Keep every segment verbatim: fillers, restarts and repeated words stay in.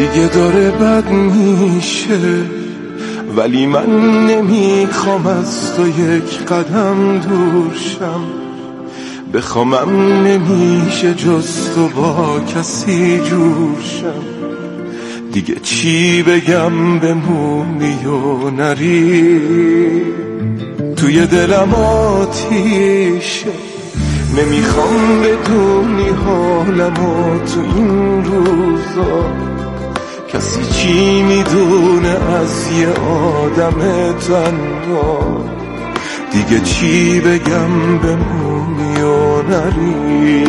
دیگه داره بد میشه، ولی من نمیخوام از تو یک قدم دور شم. بخوامم نمیشه جز تو با کسی جور شم. دیگه چی بگم بمونی و نری، توی دلم آتیشه. نمیخوام بدونی حالمو تو این روزا، کسی چی میدونه از یه آدم تنها. دیگه چی بگم بمونی و نری.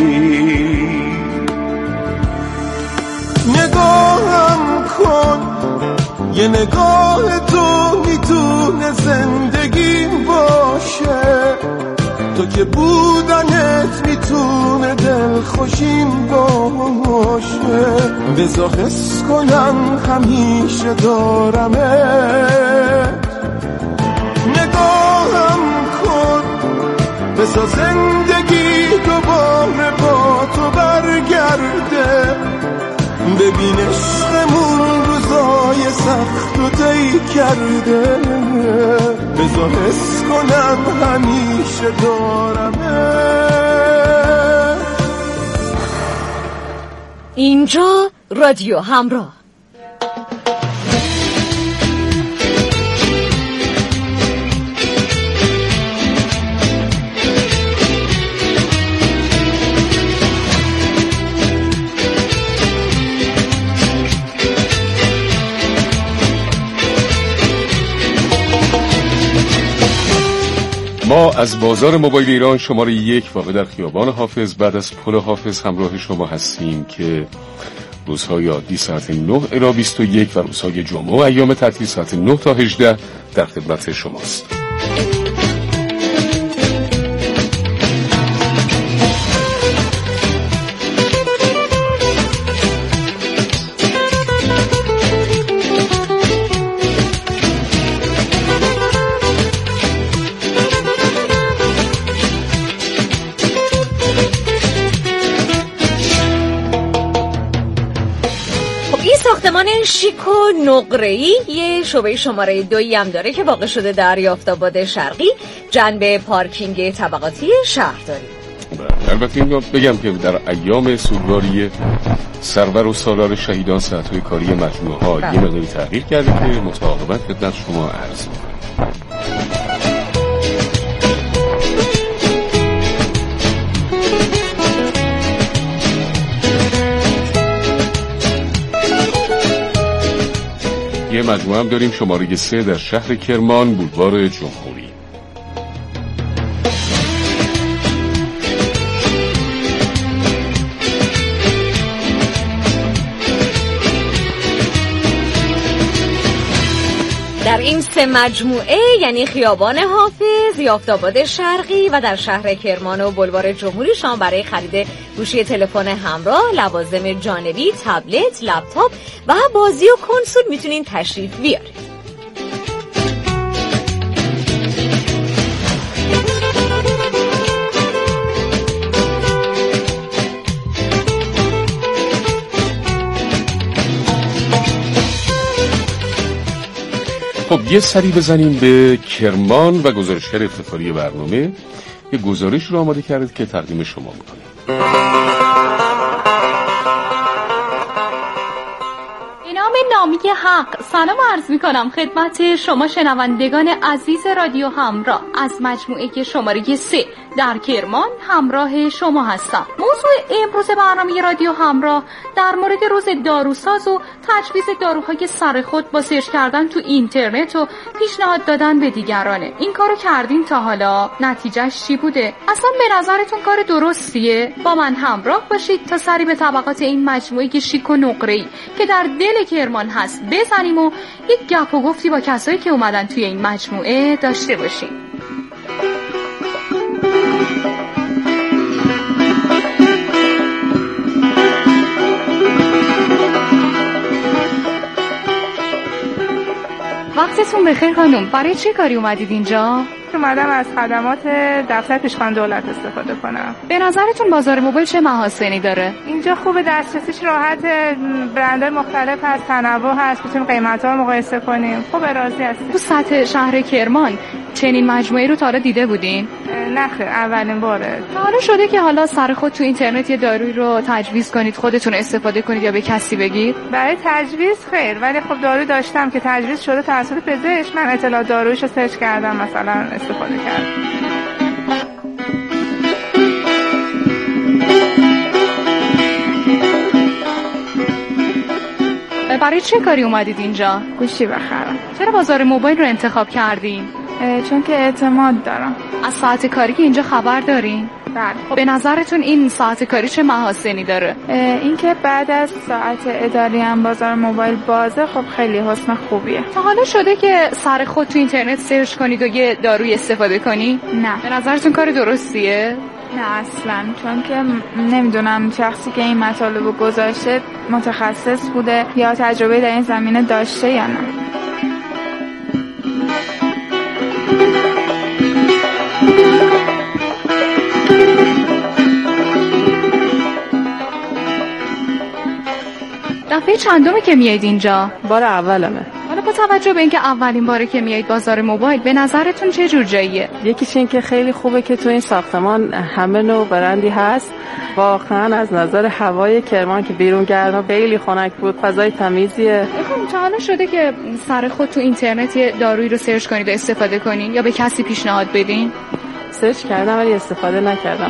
نگاهم کن، یه نگاه تو میتونه زندگیم باشه. تو که بودنت میتونه دلخوشیم باشه. بذار حس کنم همیشه دارمت. نگاهم کن، بذار زندگی دوباره با تو برگرده. ببین عشقمون روزای سخت و طی کرده. بذار حس کنم همیشه دارمه. اینجا رادیو همراه. ما از بازار موبایل ایران شماره یک واقع در خیابان حافظ بعد از پل حافظ همراه شما هستیم که روزهای عادی ساعت نه الی بیست و یک و روزهای جمعه و ایام تعطیل ساعت نه تا هجده در خدمت شماست. ساختمان شیک و نقره‌ای یه شعبه شماره دویی هم داره که واقع شده در یافت‌آباد شرقی جنب پارکینگ طبقاتی شهرداری. البته این رو بگم که در ایام سوگواری سرور و سالار شهیدان ساعت‌های کاری مجموعه ها یه مقداری تغییر کرده که متعاقباً خدمت شما عرض می‌کنم. یه مجموعه هم داریم شماره سه در شهر کرمان بولوار جمهوری. در این سه مجموعه یعنی خیابان حافظ، یافت‌آباد شرقی و در شهر کرمان و بولوار جمهوری شما برای خرید گوشی تلفن همراه، لوازم جانبی، تبلت، لپتاپ و بازی و کنسول میتونین تشریف بیارید. خب یه سری بزنیم به کرمان و گزارشگر افتخاری برنامه یه گزارش رو آماده کرد که تقدیم شما میکنیم. به نام نامی حق سلام عرض میکنم خدمت شما شنوندگان عزیز رادیو همراه. از مجموعه شماره سه در کرمان همراه شما هستم. موضوع امروز برنامه رادیو همراه در مورد روز داروساز و تجویز داروهای سر خود با سرچ کردن تو اینترنت و پیشنهاد دادن به دیگرانه. این کارو کردین تا حالا؟ نتیجهش چی بوده؟ اصلا به نظرتون کار درستیه؟ با من همراه باشید تا سری به طبقات این مجموعه شیک و نقره‌ای که در دل کرمان هست بزنیم و یک گپ و گفتی با کسایی که اومدن توی این مجموعه داشته باشیم. وقتتون بخیر خانم. برای چه کاری اومدید اینجا؟ اومدم از خدمات دفتر پیشخوان دولت استفاده کنم. به نظرتون بازار موبایل چه محاسنی داره؟ اینجا خوبه، دسترسیش راحت، برندهای مختلف هست، تنوع هست، میتونیم قیمت‌ها رو مقایسه کنیم. خوب راضی هستیم. تو سطح شهر کرمان چنین مجموعه رو تا حالا دیده بودین؟ نه خیر، اولین باره. حالا شده که حالا سر خود تو اینترنت یه دارویی رو تجویز کنید، خودتون استفاده کنید یا به کسی بگید؟ برای تجویز خیر، ولی خب داروی داشتم که تجویز شده توسط پزشک، من اطلاعات دارویش رو سرچ کردم، مثلا استفاده کردم. برای چه کاری اومدید اینجا؟ گوشی بخرم. چرا بازار موبایل رو انتخاب کردین؟ چون که اعتماد دارم. از ساعت کاری که اینجا خبر دارین؟ بله. خب به نظرتون این ساعت کاری چه محاسنی داره؟ این که بعد از ساعت اداری هم بازار موبایل بازه، خب خیلی حسن خوبیه. تا حالا شده که سر خود تو اینترنت سرچ کنید و یه داروی استفاده کنی؟ نه. به نظرتون کار درستیه؟ نه اصلا، چون که نمیدونم شخصی که این مطالب رو گذاشته متخصص بوده یا تجربه در این زمینه داشته یا نه. دفعه چندمه که میایید اینجا؟ بار اولمه. حالا با توجه به اینکه اولین باره که میایید بازار موبایل، به نظرتون چه جور جاییه؟ یکیش این که خیلی خوبه که تو این ساختمان همه نوع برندی هست. واقعا از نظر هوای کرمان که بیرون گرما خیلی خنک بود، فضای تمیزیه. خب تا حالا شده که سر خود تو اینترنت یه دارویی رو سرچ کنید و استفاده کنین یا به کسی پیشنهاد بدین؟ سرچ کردم ولی استفاده نکردم.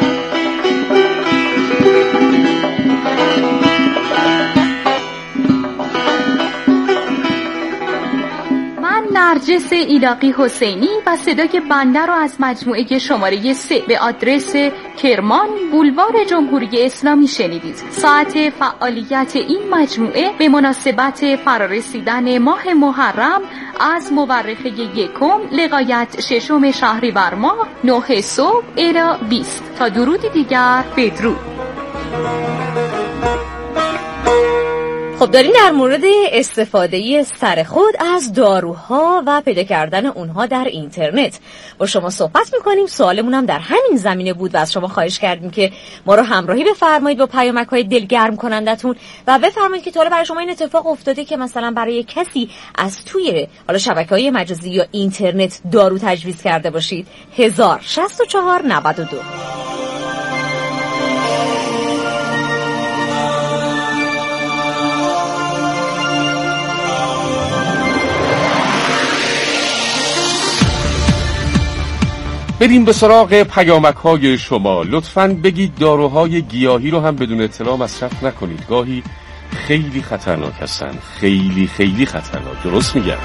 نرجس ایلاقی حسینی و صدای بنده رو از مجموعه شماره سه به آدرس کرمان بولوار جمهوری اسلامی شنیدید. ساعت فعالیت این مجموعه به مناسبت فرارسیدن ماه محرم از مورخه یکم لغایت ششم شهریور ماه نه صبح الی بیست. تا درودی دیگر، بدرود. خب داریم در مورد استفاده سر خود از داروها و پیدا کردن اونها در اینترنت با شما صحبت میکنیم. سوالمون هم در همین زمینه بود و از شما خواهش کردیم که ما رو همراهی بفرمایید با پیامک‌های دلگرم کنندتون و بفرمایید که تا حالا برای شما این اتفاق افتاده که مثلا برای کسی از توی حالا شبکه‌های مجازی یا اینترنت دارو تجویز کرده باشید. هزار شصت و چهار نود و دو. بریم به سراغ پیامک های شما. لطفاً بگید داروهای گیاهی رو هم بدون اطلاع مصرف نکنید. گاهی خیلی خطرناک هستن. خیلی خیلی خطرناک. درست میگم؟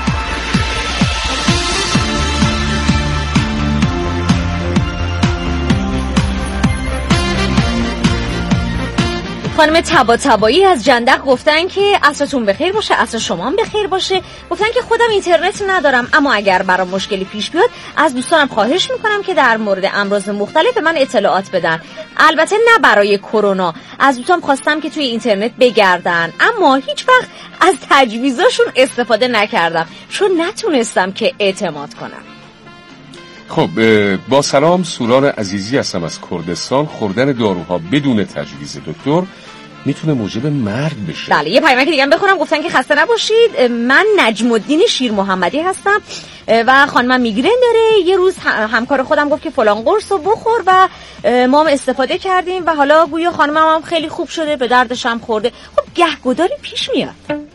خانم تبا تبایی از جندق گفتن که عصرتون بخیر باشه، عصر شما هم بخیر باشه. گفتن که خودم اینترنت ندارم، اما اگر برام مشکلی پیش بیاد از دوستانم خواهش میکنم که در مورد امراض مختلف من اطلاعات بدن. البته نه برای کرونا. از دوستان خواستم که توی اینترنت بگردن، اما هیچ وقت از تجویزاشون استفاده نکردم چون نتونستم که اعتماد کنم. خب با سلام، سوران عزیزی هستم از کردستان. خوردن داروها بدون تجویز دکتر میتونه موجب مرگ بشه. بله، یه پیامک دیگه هم بخونم. گفتن که خسته نباشید، من نجم الدین شیر محمدی هستم و خانمم میگرن داره. یه روز همکار خودم گفت که فلان قرص رو بخور و ما هم استفاده کردیم و حالا گویا خانمم هم خیلی خوب شده، به دردش هم خورده. خب گهگداری پیش میاد.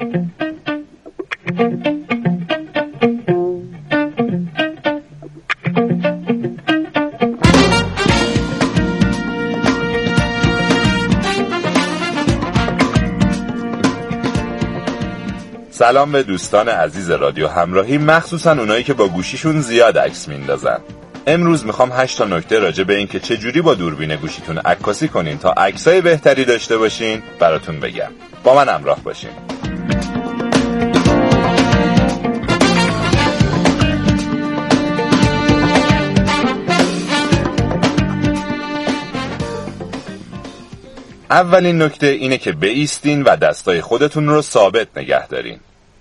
سلام به دوستان عزیز رادیو همراهی، مخصوصا اونایی که با گوشیشون زیاد عکس میندازن. امروز میخوام هشت تا نکته راجع به این که چجوری با دوربین گوشیتون عکاسی کنین تا عکسای بهتری داشته باشین براتون بگم. با من همراه باشین. اولین نکته اینه که بایستین و دستای خودتون رو ثابت نگه دارین.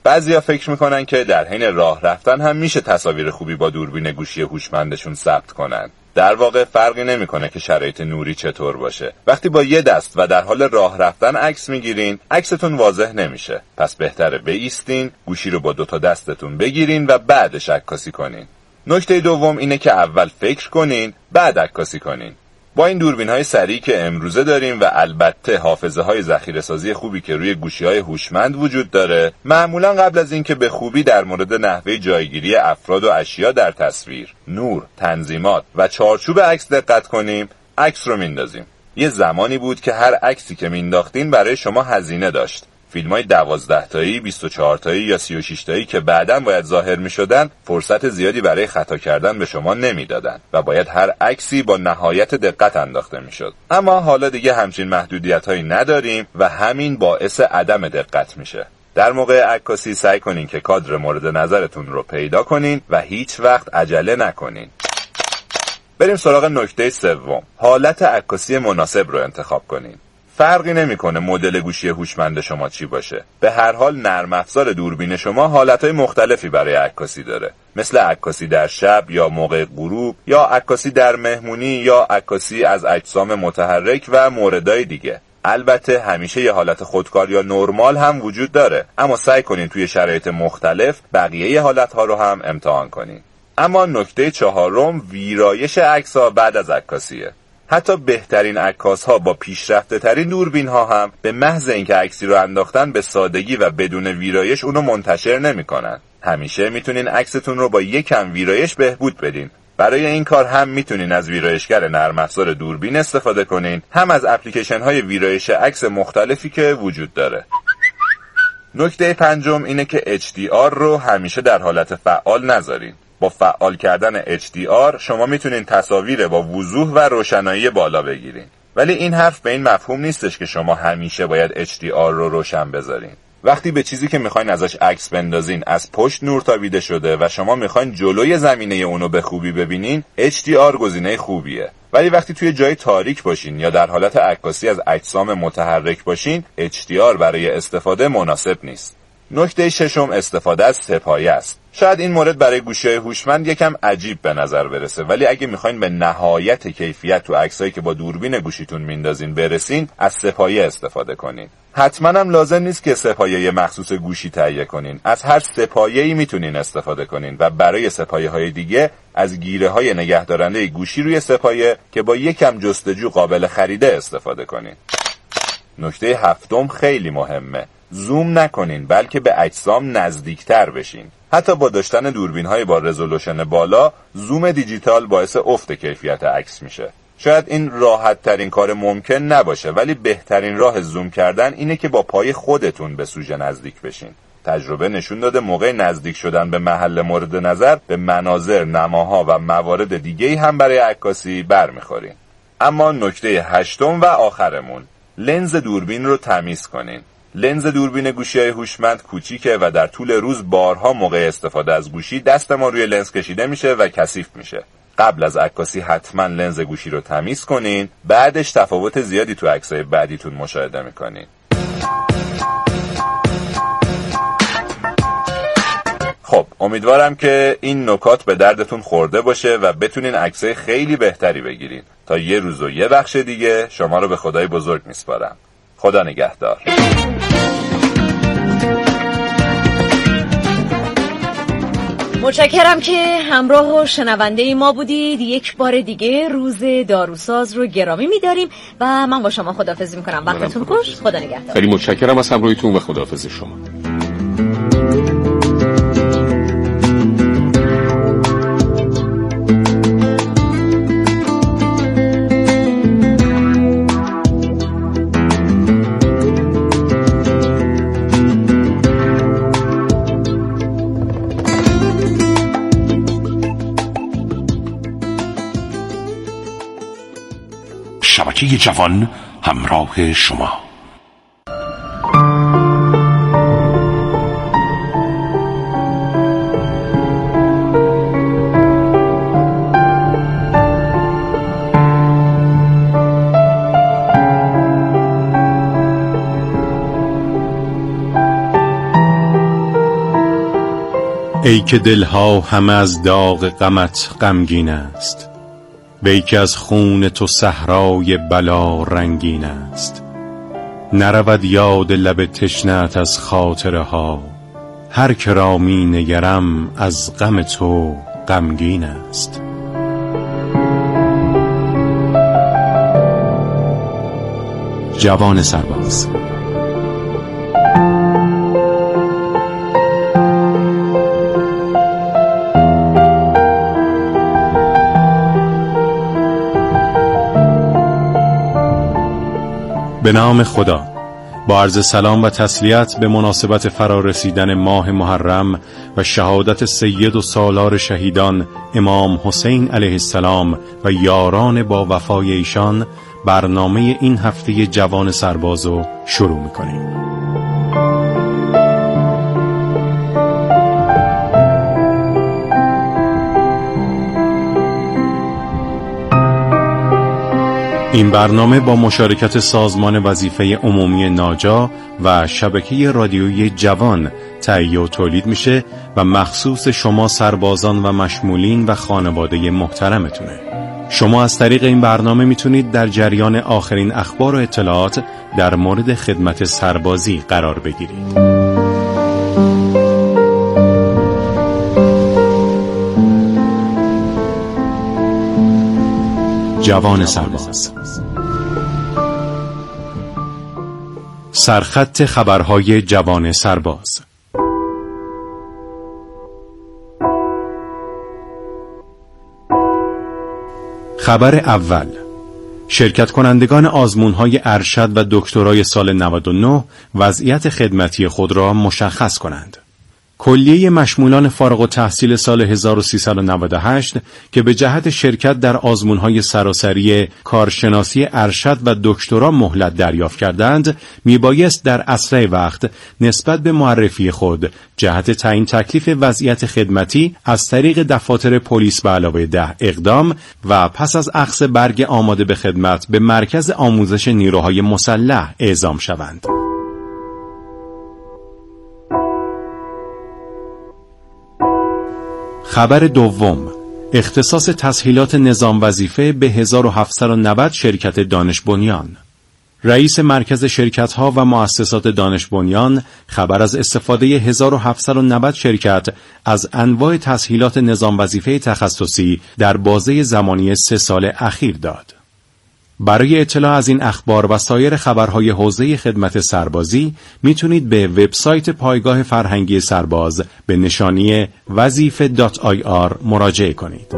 بعضیا فکر میکنن که در حین راه رفتن هم میشه تصاویر خوبی با دوربین گوشی هوشمندشون ثبت کنن. در واقع فرقی نمیکنه که شرایط نوری چطور باشه. وقتی با یه دست و در حال راه رفتن عکس میگیرین، عکستون واضح نمیشه. پس بهتره بایستین، گوشی رو با دوتا دستتون بگیرین و بعدش عکاسی کنین. نکته دوم اینه که اول فکر کنین، بعد عکاسی کنین. با این دوربین‌های سریع که امروزه داریم و البته حافظه‌های ذخیره‌سازی خوبی که روی گوشی‌های هوشمند وجود داره، معمولاً قبل از اینکه به خوبی در مورد نحوه جایگیری افراد و اشیا در تصویر، نور، تنظیمات و چارچوب عکس دقت کنیم، عکس رو میندازیم. یه زمانی بود که هر عکسی که مینداختین برای شما هزینه داشت. فیلم‌های دوازده تایی، بیست و چهار تایی یا سی و شش تایی که بعداً باید ظاهر می‌شدن، فرصت زیادی برای خطا کردن به شما نمیدادن و باید هر عکسی با نهایت دقت انداخته میشد. اما حالا دیگه همچین محدودیت‌هایی نداریم و همین باعث عدم دقت میشه. در موقع عکاسی سعی کنین که کادر مورد نظرتون رو پیدا کنین و هیچ وقت عجله نکنین. بریم سراغ نکته سوم. حالت عکاسی مناسب رو انتخاب کنین. فرقی نمیکنه مدل گوشی هوشمند شما چی باشه. به هر حال نرم افزار دوربین شما حالتهای مختلفی برای عکاسی داره، مثل عکاسی در شب یا موقع غروب یا عکاسی در مهمونی یا عکاسی از اجسام متحرک و موردهای دیگه. البته همیشه یه حالت خودکار یا نرمال هم وجود داره، اما سعی کنین توی شرایط مختلف بقیه حالتها رو هم امتحان کنین. اما نکته چهارم ویرایش عکس‌ها بعد از عکاسیه. حتی بهترین عکاس‌ها با پیشرفته ترین دوربین‌ها هم به محض اینکه عکسی رو انداختن به سادگی و بدون ویرایش اونو منتشر نمی‌کنن. همیشه میتونین عکستون رو با یکم ویرایش بهبود بدین. برای این کار هم میتونین از ویرایشگر نرم افزار دوربین استفاده کنین، هم از اپلیکیشن‌های ویرایش عکس مختلفی که وجود داره. نکته پنجم اینه که اچ دی آر رو همیشه در حالت فعال نذارین. با فعال کردن اچ دی آر شما میتونین تصاویر با وضوح و روشنایی بالا بگیرین. ولی این حرف به این مفهوم نیستش که شما همیشه باید اچ دی آر رو روشن بذارین. وقتی به چیزی که میخواین ازش عکس بندازین از پشت نور تابیده شده و شما میخواین جلوی زمینه اونو به خوبی ببینین، اچ دی آر گزینه خوبیه. ولی وقتی توی جای تاریک باشین یا در حالت عکاسی از اجسام متحرک باشین، اچ دی آر برای استفاده مناسب نیست. نکته ششم استفاده از سه‌پایه است. شاید این مورد برای گوشی‌های هوشمند یکم عجیب به نظر برسه، ولی اگه میخواین به نهایت کیفیت تو عکسایی که با دوربین گوشیتون میندازین برسین، از سه‌پایه استفاده کنین. حتما هم لازم نیست که سه‌پایه مخصوص گوشی تهیه کنین. از هر سه‌پایه‌ای میتونین استفاده کنین و برای سه‌پایه‌های دیگه از گیره‌های نگهدارنده گوشی روی سه‌پایه که با یکم جستجو قابل خریده استفاده کنین. نکته هفتم خیلی مهمه. زوم نکنین، بلکه به اجسام نزدیکتر بشین. حتی با داشتن دوربین‌های با رزولوشن بالا، زوم دیجیتال باعث افت کیفیت عکس میشه. شاید این راحت ترین کار ممکن نباشه، ولی بهترین راه زوم کردن اینه که با پای خودتون به سوژه نزدیک بشین. تجربه نشون داده موقع نزدیک شدن به محل مورد نظر به مناظر، نماها و موارد دیگه‌ای هم برای عکاسی برمیخورین. اما نکته هشتم و آخرمون، لنز دوربین رو تمیز کنین. لنز دوربین گوشی‌های هوشمند کوچیکه و در طول روز بارها موقع استفاده از گوشی دست ما روی لنز کشیده میشه و کثیف میشه. قبل از عکاسی حتما لنز گوشی رو تمیز کنین، بعدش تفاوت زیادی تو عکسای بعدیتون مشاهده میکنین. خب امیدوارم که این نکات به دردتون خورده باشه و بتونین عکسای خیلی بهتری بگیرین. تا یه روز و یه بخش دیگه شما رو به خدای بزرگ میسپارم. خدا نگهدار. متشکرم که همراه و شنونده ما بودید. یک بار دیگه روز داروساز رو گرامی می‌داریم و من با شما خداحافظی می‌کنم. وقتتون خوش. خدا نگهدار. خیلی متشکرم از همراهیتون و خداحافظی شما. شبکه جوان همراه شما. ای که دلها همه از داغ غمت غمگین است، وی که از خون تو صحرای بلا رنگین است. نرود یاد لب تشنه‌ات از خاطره ها، هر که را می نگرم از غم تو غمگین است. جوان سرباز. به نام خدا. با عرض سلام و تسلیت به مناسبت فرارسیدن ماه محرم و شهادت سید و سالار شهیدان امام حسین علیه السلام و یاران با وفای ایشان، برنامه این هفته جوان سرباز رو شروع میکنیم. این برنامه با مشارکت سازمان وظیفه عمومی ناجا و شبکه رادیویی جوان تهیه و تولید میشه و مخصوص شما سربازان و مشمولین و خانواده محترمتونه. شما از طریق این برنامه میتونید در جریان آخرین اخبار و اطلاعات در مورد خدمت سربازی قرار بگیرید. جوان سرباز. سرخط خبرهای جوان سرباز. خبر اول: شرکت کنندگان آزمون‌های ارشد و دکترای سال نود و نه وضعیت خدمتی خود را مشخص کنند. کلیه مشمولان فارغ التحصیل سال هزار و سیصد و نود و هشت که به جهت شرکت در آزمون‌های سراسری کارشناسی ارشد و دکترا مهلت دریافت کردند، میبایست در اسرع وقت نسبت به معرفی خود جهت تعیین تکلیف وضعیت خدمتی از طریق دفاتر پلیس به علاوه ده اقدام و پس از اخذ برگ آماده به خدمت به مرکز آموزش نیروهای مسلح اعزام شوند. خبر دوم: اختصاص تسهیلات نظام وظیفه به هزار و هفتصد و نود شرکت دانش بنیان. رئیس مرکز شرکت‌ها و مؤسسات دانش بنیان خبر از استفاده هزار و هفتصد و نود شرکت از انواع تسهیلات نظام وظیفه تخصصی در بازه زمانی سه سال اخیر داد. برای اطلاع از این اخبار و سایر خبرهای حوزه خدمت سربازی میتونید به وبسایت پایگاه فرهنگی سرباز به نشانی وظیفه دات آی آر مراجعه کنید.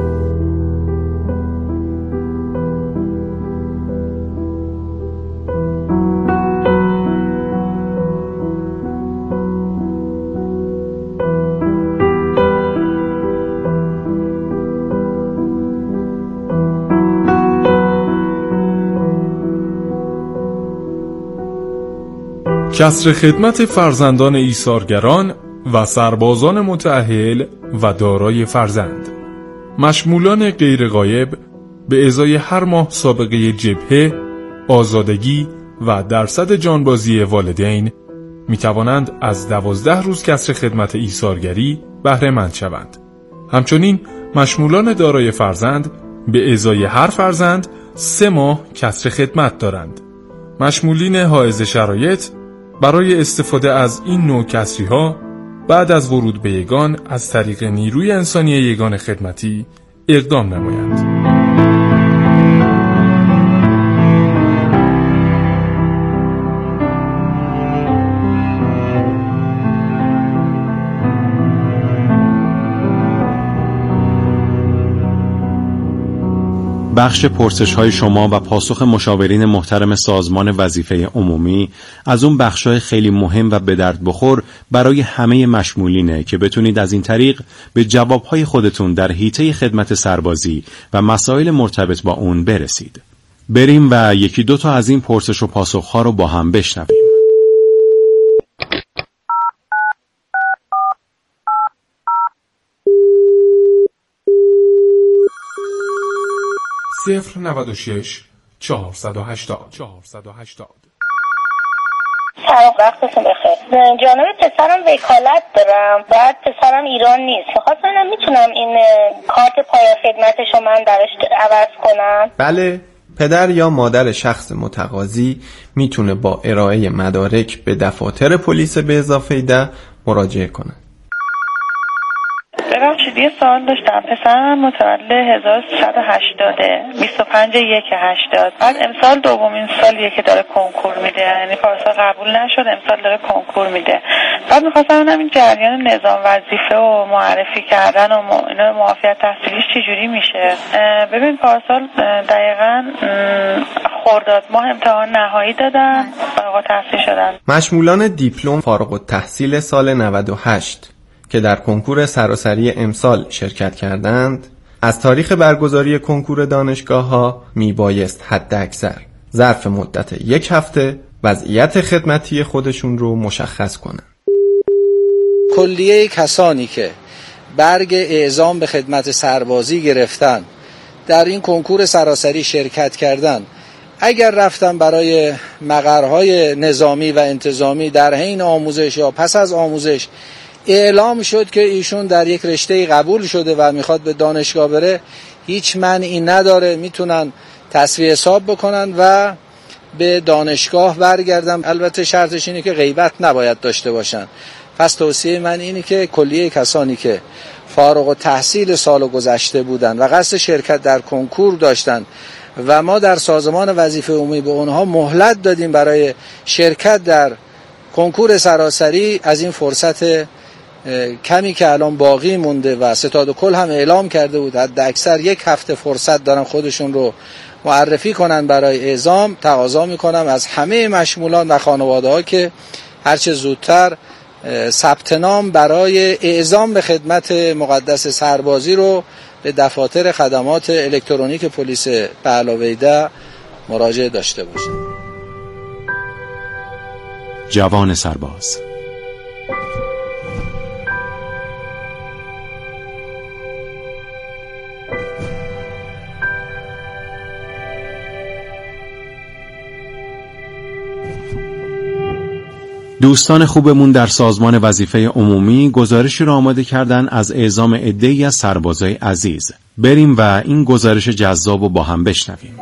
کسر خدمت فرزندان ایثارگران و سربازان متأهل و دارای فرزند. مشمولان غیر غایب به ازای هر ماه سابقه جبهه، آزادگی و درصد جانبازی والدین می توانند از دوازده روز کسر خدمت ایثارگری بهره مند شوند. همچنین مشمولان دارای فرزند به ازای هر فرزند سه ماه کسر خدمت دارند. مشمولین حائز شرایط برای استفاده از این نوع کسری ها بعد از ورود به یگان از طریق نیروی انسانی یگان خدمتی اقدام نمایند. بخش پرسش‌های شما و پاسخ مشاورین محترم سازمان وظیفه عمومی از اون بخش‌های خیلی مهم و به درد بخور برای همه مشمولینه که بتونید از این طریق به جواب‌های خودتون در حیطه خدمت سربازی و مسائل مرتبط با اون برسید. بریم و یکی دو تا از این پرسش و پاسخ‌ها رو با هم بشنویم. صفر نود و شش چهارصد و هشتاد چهارصد و هشتاد. سلام، وقتتون بخیر. جانب پسرم وکالت دارم، بعد پسرم ایران نیست. میخواستم ببینم میتونم این کارت پایان خدمتشو من درش عوض کنم؟ بله، پدر یا مادر شخص متقاضی میتونه با ارائه مدارک به دفاتر پلیس به اضافه ده مراجعه کنه. ببخشید یه سوال داشتم. پسرم متولد هزار و سیصد و هشتاد، بیست و پنج یک هشتاد. بعد امسال دومین سالیه که داره کنکور میده، یعنی پارسال قبول نشد، امسال داره کنکور میده. بعد می‌خواستم ببینم این جریان نظام وظیفه و معرفی کردن و اینا معافیت تحصیلیش چجوری میشه. ببین پارسال دقیقاً خرداد ماه امتحان نهایی دادن، فارغ التحصیل شدن. مشمولان دیپلم فارغ التحصیل سال نود و هشت که در کنکور سراسری امسال شرکت کردند، از تاریخ برگزاری کنکور دانشگاه‌ها میبایست حد اکثر ظرف مدت یک هفته وضعیت خدمتی خودشون رو مشخص کنند. کلیه کسانی که برگ اعزام به خدمت سربازی گرفتن، در این کنکور سراسری شرکت کردن، اگر رفتن برای مقرهای نظامی و انتظامی در حین آموزش یا پس از آموزش اعلام شد که ایشون در یک رشته قبول شده و میخواد به دانشگاه بره، هیچ مانعی نداره، میتونن تصفیه حساب بکنن و به دانشگاه برگردن. البته شرطش اینه که غیبت نباید داشته باشن. پس توصیه من اینه که کلیه کسانی که فارغ التحصیل سال گذشته بودن و قصد شرکت در کنکور داشتن و ما در سازمان وظیفه عمومی به اونها مهلت دادیم برای شرکت در کنکور سراسری، از این فرصت کمی که الان باقی مونده و ستاد کل هم اعلام کرده بود حد اکثر یک هفته فرصت دارن خودشون رو معرفی کنن برای اعزام، تقاضا میکنم از همه مشمولان و خانواده ها که هرچه زودتر ثبت نام برای اعزام به خدمت مقدس سربازی رو به دفاتر خدمات الکترونیک پلیس به علاوه ده مراجعه داشته باشن. جوان سرباز. دوستان خوبمون در سازمان وظیفه عمومی گزارشی را آماده کردن از اعزام عده‌ای از سربازای عزیز. بریم و این گزارش جذاب رو با هم بشنویم.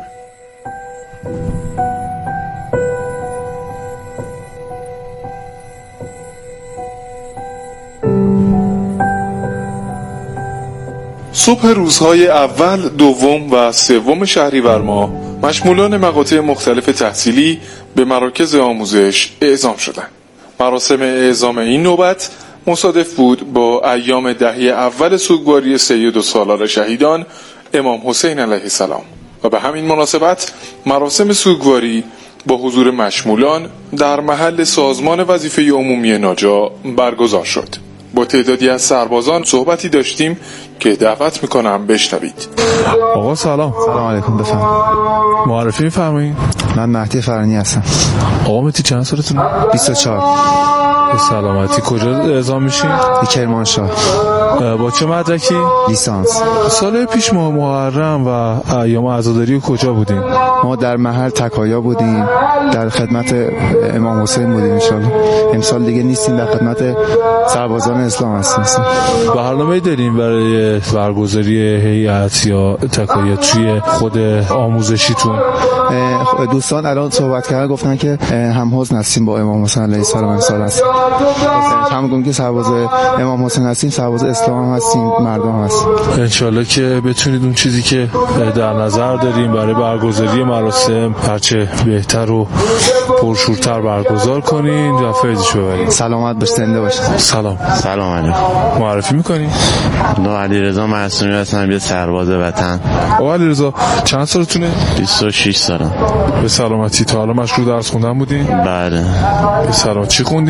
صبح روزهای اول، دوم و سوم شهریور ماه مشمولان مقاطع مختلف تحصیلی به مراکز آموزش اعزام شدند. مراسم اعزام این نوبت مصادف بود با ایام دهه اول سوگواری سید و سالار شهیدان امام حسین علیه السلام و به همین مناسبت مراسم سوگواری با حضور مشمولان در محل سازمان وظیفه عمومی ناجا برگزار شد. با تعدادی از سربازان صحبتی داشتیم که دعوت میکنم بشنوید. آقا سلام. سلام علیکم، بفرمایید. معرفی می‌فرمایید؟ من مهدی فرانی هستم. آقا مهدی چند سالتونه؟ بیست و چهار. به سلامتی. کجا اعزام میشین؟ کرمانشاه. با چه مدرکی؟ لیسانس. سال پیش ما محرم و ایام عزاداری کجا بودیم؟ ما در محل تکایا بودیم، در خدمت امام حسین بودیم. انشالله امسال دیگه نیستیم، در خدمت سربازان اسلام هستیم. برنامه‌ای داریم برای برگزاری هیئت یا تکایا توی خود آموزشیتون؟ دوستان الان صحبت کردن، گفتن که هم حزن هستیم با امام حسین علیه السلام امسال هستیم. هم گفتن که سرباز امام حسین هستیم، سرباز اسلام هم هستیم، مردم هستیم. انشالله که بتونید اون چیزی که در نظر داریم برای برگزاری مراسم هرچه بهتر و پرشورتر برگزار کنین و فیضش ببرید. سلامت باش، زنده باشید. سلام. سلام علیکم. معرفی میکنی؟ من علیرضا معصومی هستم، یه سرباز وطن. آقا علیرضا چند سالتونه؟ بیست و شش سالم. به سلامتی. تا حالا مشغول درس خوندن بودین؟ بله. به سلامت. چی خوندین؟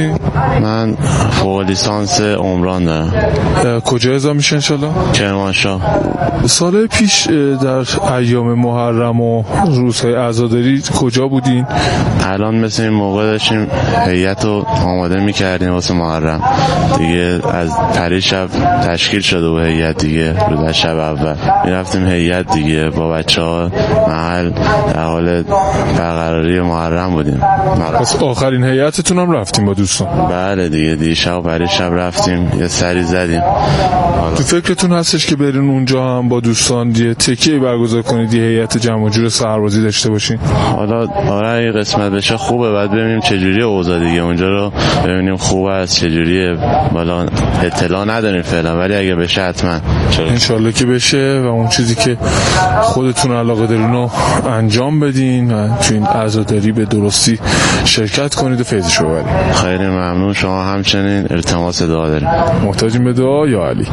من فوق لیسانس عمران دارم. کجا اعزام میشه انشالله؟ کرمانشاه. سال پیش در ایام محرم و روزهای عزاداری کجا بودین؟ الان مثل این موقع داشتیم هیئت رو آماده میکردیم واسه محرم دیگه. از پری شب تشکیل شده و هیئت دیگه رو در شب اول میرفتیم هیئت دیگه با بچه ها محل در حال برقراری محرم بودیم. پس آخرین هیئتتون هم رفتیم با دوستان؟ بله دیگه دیگه شب و پری شب رفتیم یه سری زدیم. تو فکرتون هستش که برین اونجا هم با دوستان یه تکیه برگزار کنید، یه هیئت جمع جور سربازی داشته باشین؟ حالا آره اگه قسمت بشه خوبه، بعد ببینیم چجوری اوضاع دیگه اونجا رو ببینیم خوبه است چجوریه. بالا اطلاع نداریم فعلا ولی اگه بشه حتما انشالله که بشه و اون چیزی که خودتون علاقه دارین رو انجام بدین و تو این عزاداری به درستی شرکت کنید و فیضشو ببرید. خیلی ممنون. شما همچنین التماس دعا داریم. محتاجیم به دعا یا علی؟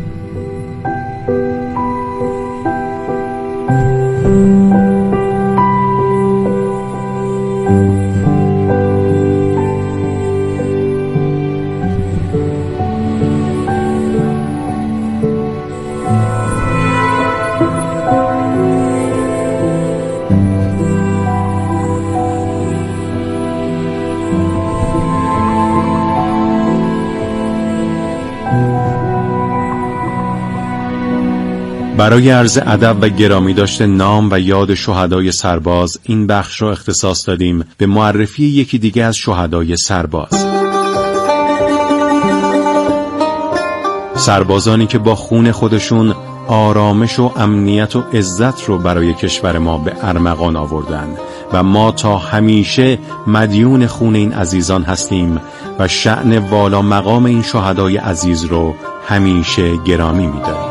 برای عرض ادب و گرامی داشته نام و یاد شهدای سرباز این بخش را اختصاص دادیم به معرفی یکی دیگه از شهدای سرباز. سربازانی که با خون خودشون آرامش و امنیت و عزت رو برای کشور ما به ارمغان آوردن و ما تا همیشه مدیون خون این عزیزان هستیم و شأن والا مقام این شهدای عزیز رو همیشه گرامی می‌داریم.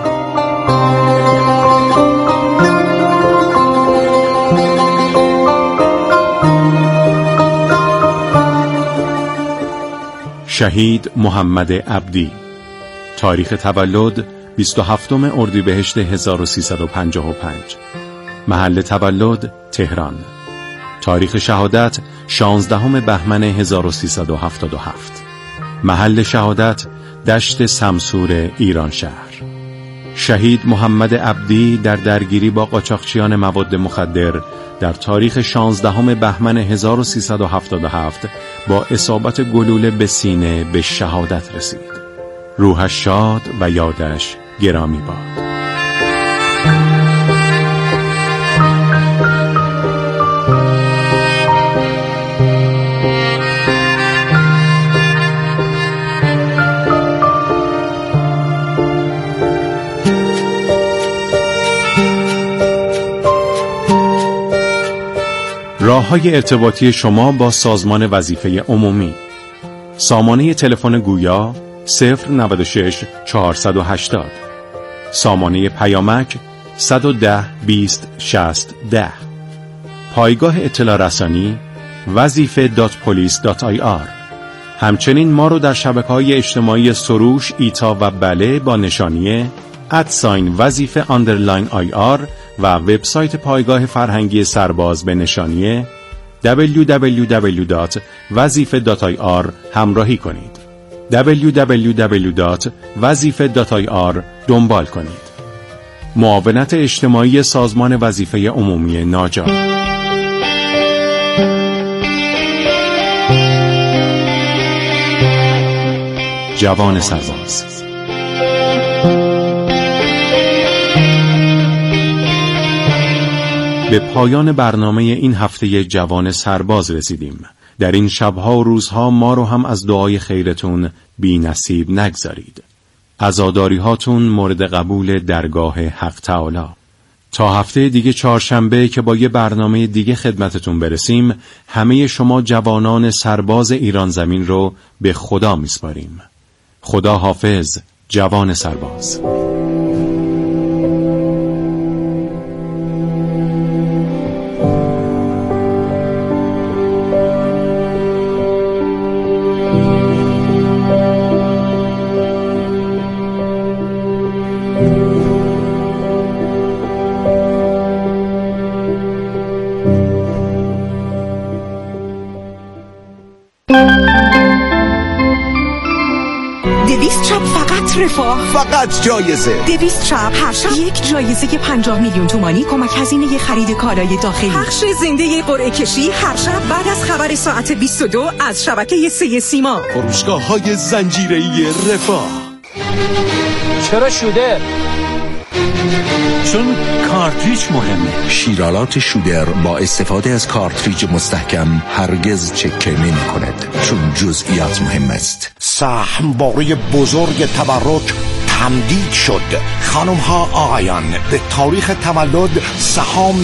شهید محمد عبدی. تاریخ تولد بیست و هفتم اردیبهشت هزار و سیصد و پنجاه و پنج. محل تولد تهران. تاریخ شهادت شانزدهم بهمن هزار و سیصد و هفتاد و هفت. محل شهادت دشت سمسور ایران شهر. شهید محمد عبدی در درگیری با قاچاقچیان مواد مخدر در تاریخ شانزدهم بهمن هزار و سیصد و هفتاد و هفت با اصابت گلوله به سینه به شهادت رسید. روحش شاد و یادش گرامی باد. راه‌های ارتباطی شما با سازمان وظیفه عمومی. سامانه تلفن گویا صفر نود و شش چهارصد و هشتاد. سامانه پیامک صد و ده بیست شصت ده. پایگاه اطلاع رسانی وظیفه دات پلیس دات آی آر. همچنین ما رو در شبکه‌های اجتماعی سروش، ایتا و بله با نشانیه ادساین وظیفه آندرلاین آی آر و وبسایت پایگاه فرهنگی سرباز به نشانیه دبلیو دبلیو دبلیو دات وظیفه دات آی آر همراهی کنید. دبلیو دبلیو دبلیو دات وظیفه دات آی آر دنبال کنید. معاونت اجتماعی سازمان وظیفه عمومی ناجا. جوان سرباز. به پایان برنامه این هفته جوان سرباز رسیدیم. در این شبها و روزها ما رو هم از دعای خیرتون بی نصیب نگذارید. عزاداری هاتون مورد قبول درگاه حق تعالی. تا هفته دیگه چهارشنبه که با یه برنامه دیگه خدمتتون برسیم، همه شما جوانان سرباز ایران زمین رو به خدا میسپاریم. خدا حافظ جوان سرباز. رفاه فقط جایزه. دویست شب هر شب یک جایزه پنجاه میلیون تومانی کمک هزینه خرید کالای داخلی. پخش زنده قرعه کشی هر شب بعد از خبر ساعت بیست و دو از شبکه سه سیما. فروشگاه‌های زنجیره‌ای رفاه. چرا شوده؟ چون کارتریج مهمه. شیرالات شودر با استفاده از کارتریج مستحکم هرگز چکه نمی کند، چون جزئیات مهم است. سهم باری بزرگ تبرک تمدید شد. خانم ها آقایان، به تاریخ تولد سهام